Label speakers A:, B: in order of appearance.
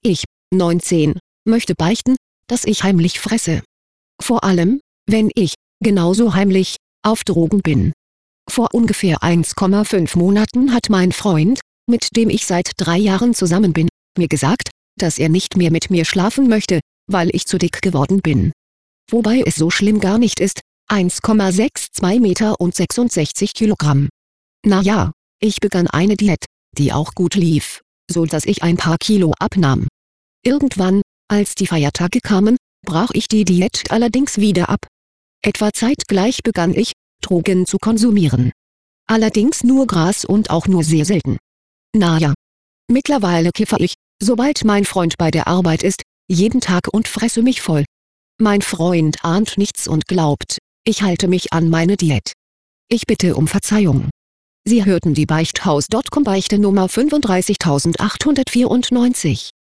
A: Ich, 19, möchte beichten, dass ich heimlich fresse. Vor allem, wenn ich, genauso heimlich, auf Drogen bin. Vor ungefähr 1,5 Monaten hat mein Freund, mit dem ich seit 3 Jahren zusammen bin, mir gesagt, dass er nicht mehr mit mir schlafen möchte, weil ich zu dick geworden bin. Wobei es so schlimm gar nicht ist, 1,62 Meter und 66 Kilogramm. Naja, ich begann eine Diät, die auch gut lief, so dass ich ein paar Kilo abnahm. Irgendwann, als die Feiertage kamen, brach ich die Diät allerdings wieder ab. Etwa zeitgleich begann ich, Drogen zu konsumieren. Allerdings nur Gras und auch nur sehr selten. Naja. Mittlerweile kiffe ich, sobald mein Freund bei der Arbeit ist, jeden Tag und fresse mich voll. Mein Freund ahnt nichts und glaubt, ich halte mich an meine Diät. Ich bitte um Verzeihung. Sie hörten die Beichthaus.com Beichte Nummer 35894.